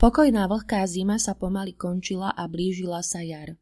Pokojná vlhká zima sa pomaly končila a blížila sa jar.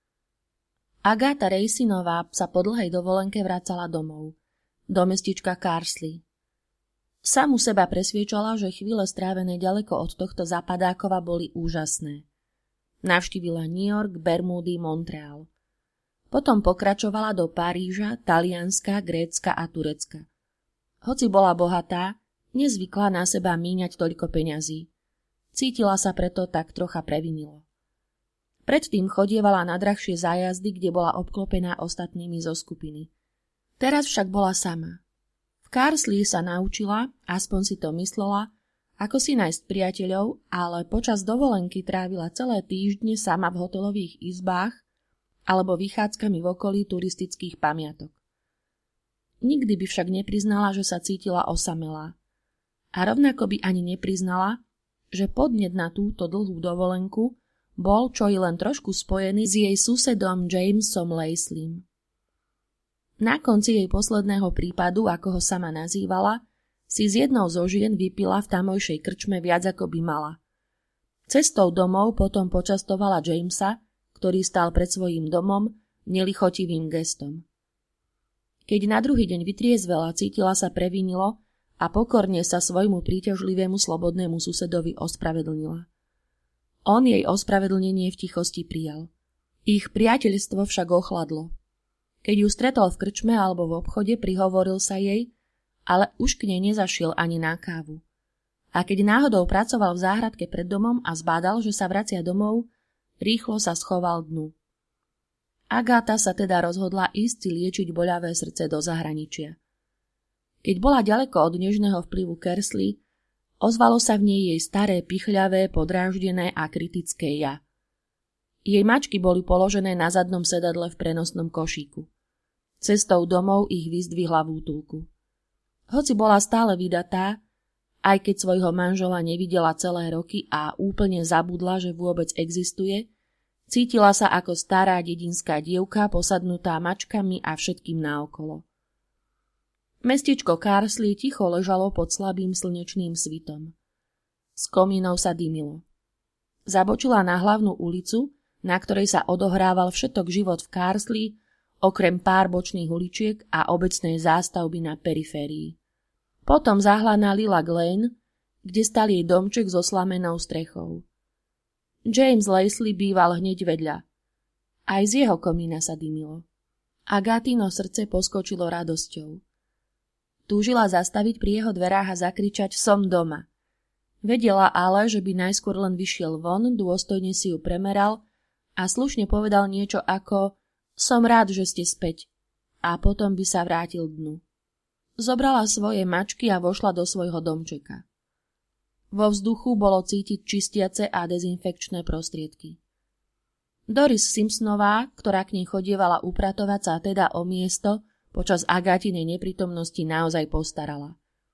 Agáta Raceynová sa po dlhej dovolenke vracala domov, do mestička Carsley. Samu seba presviečala, že chvíle strávené ďaleko od tohto zapadákova boli úžasné. Navštívila New York, Bermudy, Montreal. Potom pokračovala do Paríža, Talianska, Grécka a Turecka. Hoci bola bohatá, nezvykla na seba míňať toľko peňazí. Cítila sa preto tak trocha previnilo. Predtým chodievala na drahšie zájazdy, kde bola obklopená ostatnými zo skupiny. Teraz však bola sama. V Carsley sa naučila, aspoň si to myslela, ako si nájsť priateľov, ale počas dovolenky trávila celé týždne sama v hotelových izbách alebo vychádzkami v okolí turistických pamiatok. Nikdy by však nepriznala, že sa cítila osamelá. A rovnako by ani nepriznala, že podnet na túto dlhú dovolenku bol čo i len trošku spojený s jej susedom Jamesom Lesleym. Na konci jej posledného prípadu, ako ho sama nazývala, si s jednou zo žien vypila v tamojšej krčme viac ako by mala. Cestou domov potom počastovala Jamesa, ktorý stál pred svojím domom nelichotivým gestom. Keď na druhý deň vytriezvela, cítila sa previnilo a pokorne sa svojmu príťažlivému slobodnému susedovi ospravedlnila. On jej ospravedlnenie v tichosti prijal. Ich priateľstvo však ochladlo. Keď ju stretol v krčme alebo v obchode, prihovoril sa jej, ale už k nej nezašiel ani na kávu. A keď náhodou pracoval v záhradke pred domom a zbádal, že sa vracia domov, rýchlo sa schoval dnu. Agáta sa teda rozhodla ísť si liečiť boľavé srdce do zahraničia. Keď bola ďaleko od nežného vplyvu Carsley, ozvalo sa v nej jej staré, pichľavé, podráždené a kritické ja. Jej mačky boli položené na zadnom sedadle v prenosnom košíku. Cestou domov ich vyzdvihla v útulku. Hoci bola stále vydatá, aj keď svojho manžela nevidela celé roky a úplne zabudla, že vôbec existuje, cítila sa ako stará dedinská dievka posadnutá mačkami a všetkým naokolo. Mestečko Carsley ticho ležalo pod slabým slnečným svitom. Z komínov sa dymilo. Zabočila na hlavnú ulicu, na ktorej sa odohrával všetok život v Carsley, okrem pár bočných uličiek a obecnej zástavby na periférii. Potom zahla na Lilac Lane, kde stal jej domček so slamenou strechou. James Leslie býval hneď vedľa. Aj z jeho komína sa dymilo. Agátino srdce poskočilo radosťou. Túžila zastaviť pri jeho dverách a zakričať som doma. Vedela ale, že by najskôr len vyšiel von, dôstojne si ju premeral a slušne povedal niečo ako som rád, že ste späť, a potom by sa vrátil dnu. Zobrala svoje mačky a vošla do svojho domčeka. Vo vzduchu bolo cítiť čistiace a dezinfekčné prostriedky. Doris Simpsonová, ktorá k nej chodievala upratovať, sa teda o miesto počas Agátinej neprítomnosti naozaj postarala.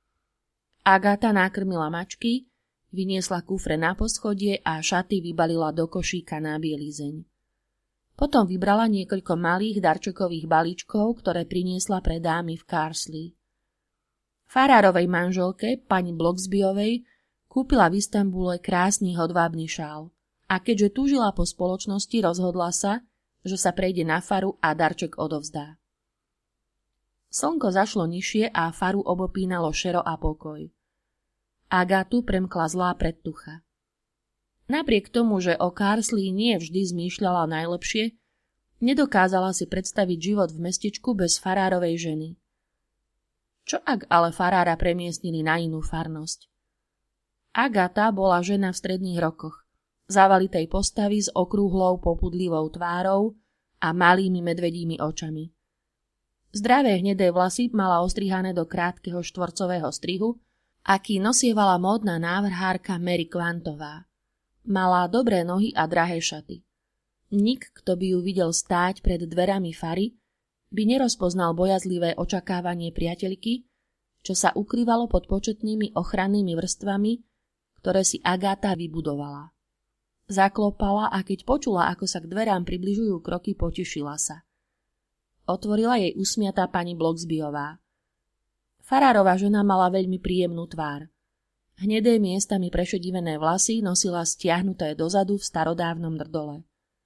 Agáta nakrmila mačky, vyniesla kufre na poschodie a šaty vybalila do košíka na bielizeň. Potom vybrala niekoľko malých darčekových balíčkov, ktoré priniesla pre dámy v Carsley. Farárovej manželke, pani Blocksbyovej, kúpila v Istanbule krásny hodvábny šál a keďže túžila po spoločnosti, rozhodla sa, že sa prejde na faru a darček odovzdá. Slnko zašlo nižšie a faru obopínalo šero a pokoj. Agátu premkla zlá predtucha. Napriek tomu, že o Carsley nie vždy zmýšľala najlepšie, nedokázala si predstaviť život v mestečku bez farárovej ženy. Čo ak ale farára premiestnili na inú farnosť? Agáta bola žena v stredných rokoch, zavalitej postavy s okrúhlou popudlivou tvárou a malými medvedími očami. Zdravé hnedé vlasy mala ostrihané do krátkeho štvorcového strihu, aký nosievala módna návrhárka Mary Quantová. Mala dobré nohy a drahé šaty. Nik, kto by ju videl stáť pred dverami fary, by nerozpoznal bojazlivé očakávanie priateľky, čo sa ukrývalo pod početnými ochrannými vrstvami, ktoré si Agáta vybudovala. Zaklopala a keď počula, ako sa k dverám približujú kroky, potešila sa. Otvorila jej usmiatá pani Blocksbyová. Farárova žena mala veľmi príjemnú tvár. Hnedé miestami prešedivené vlasy nosila stiahnuté dozadu v starodávnom drdole.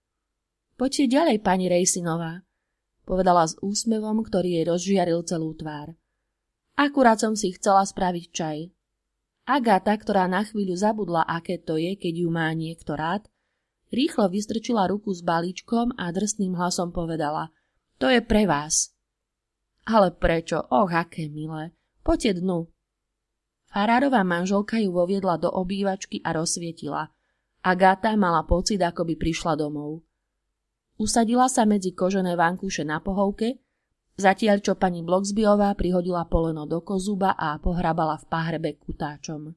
Poďte ďalej, pani Raceynová, povedala s úsmevom, ktorý jej rozžiaril celú tvár. Akurát som si chcela spraviť čaj. Agáta, ktorá na chvíľu zabudla, aké to je, keď ju má niekto rád, rýchlo vystrčila ruku s balíčkom a drsným hlasom povedala: To je pre vás. Ale prečo? Aké milé. Poďte dnu. Farárová manželka ju voviedla do obývačky a rozsvietila. Agáta mala pocit, ako by prišla domov. Usadila sa medzi kožené vankúše na pohovke, zatiaľ čo pani Blocksbyová prihodila poleno do kozuba a pohrabala v pahrebe kutáčom.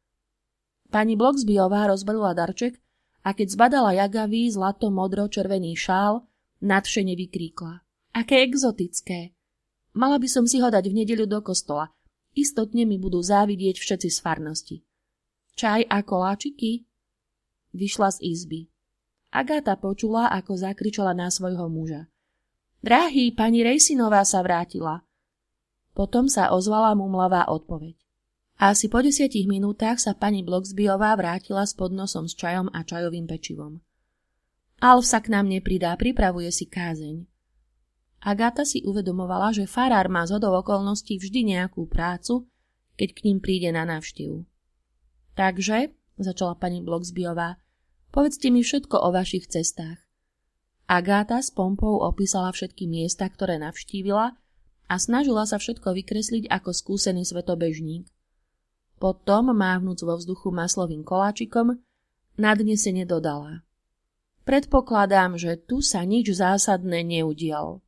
Pani Blocksbyová rozbalila darček a keď zbadala jagavý zlato-modro-červený šál, nadšene vykríkla: Aké exotické! Mala by som si ho dať v nedeľu do kostola. Istotne mi budú závidieť všetci z farnosti. Čaj a koláčiky? Vyšla z izby. Agáta počula, ako zakričala na svojho muža. Drahý, pani Raceynová sa vrátila. Potom sa ozvala mumlavá odpoveď. Asi po 10 minútach sa pani Blocksbyová vrátila s podnosom s čajom a čajovým pečivom. Alf sa k nám nepridá, pripravuje si kázeň. Agáta si uvedomovala, že farár má zhodou okolností vždy nejakú prácu, keď k ním príde na návštevu. Takže, začala pani Blocksbyová, povedzte mi všetko o vašich cestách. Agáta s pompou opísala všetky miesta, ktoré navštívila a snažila sa všetko vykresliť ako skúsený svetobežník. Potom, mávnuc vo vzduchu maslovým koláčikom, nadnesene dodala: Predpokladám, že tu sa nič zásadné neudialo.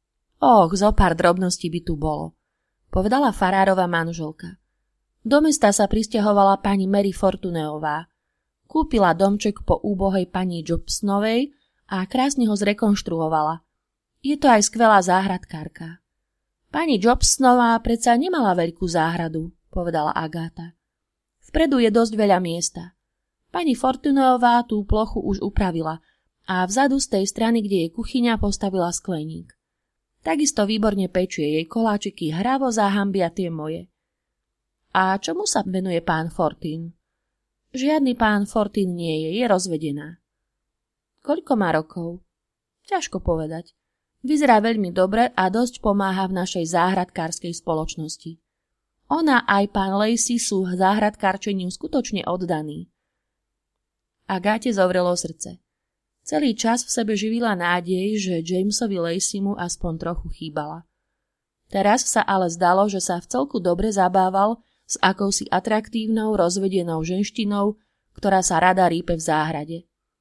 Zo pár drobností by tu bolo, povedala farárova manželka. Do mesta sa prisťahovala pani Mary Fortuneová. Kúpila domček po úbohej pani Jobsnovej a krásne ho zrekonštruovala. Je to aj skvelá záhradkárka. Pani Jobsnová predsa nemala veľkú záhradu, povedala Agáta. Vpredu je dosť veľa miesta. Pani Fortuneová tú plochu už upravila a vzadu z tej strany, kde je kuchyňa, postavila skleník. Takisto výborne pečie, jej koláčiky hravo zahambia tie moje. A čomu sa venuje pán Fortin? Žiadny pán Fortin nie je rozvedená. Koľko má rokov? Ťažko povedať. Vyzerá veľmi dobre a dosť pomáha v našej záhradkárskej spoločnosti. Ona aj pán Lacey sú záhradkárčeniu skutočne oddaní. Agáte zovrelo srdce. Celý čas v sebe živila nádej, že Jamesovi Laceymu aspoň trochu chýbala. Teraz sa ale zdalo, že sa vcelku dobre zabával s akousi atraktívnou, rozvedenou ženštinou, ktorá sa rada rýpe v záhrade.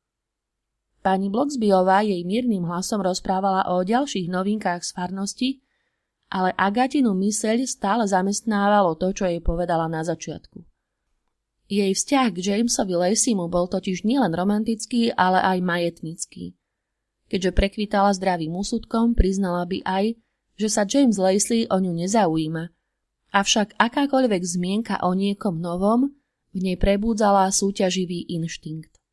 Pani Blocksbyová jej miernym hlasom rozprávala o ďalších novinkách z farnosti, ale Agatinu myseľ stále zamestnávalo to, čo jej povedala na začiatku. Jej vzťah k Jamesovi Laceymu bol totiž nielen romantický, ale aj majetnický. Keďže prekvitala zdravým úsudkom, priznala by aj, že sa James Lacey o ňu nezaujíma, avšak akákoľvek zmienka o niekom novom v nej prebúdzala súťaživý inštinkt.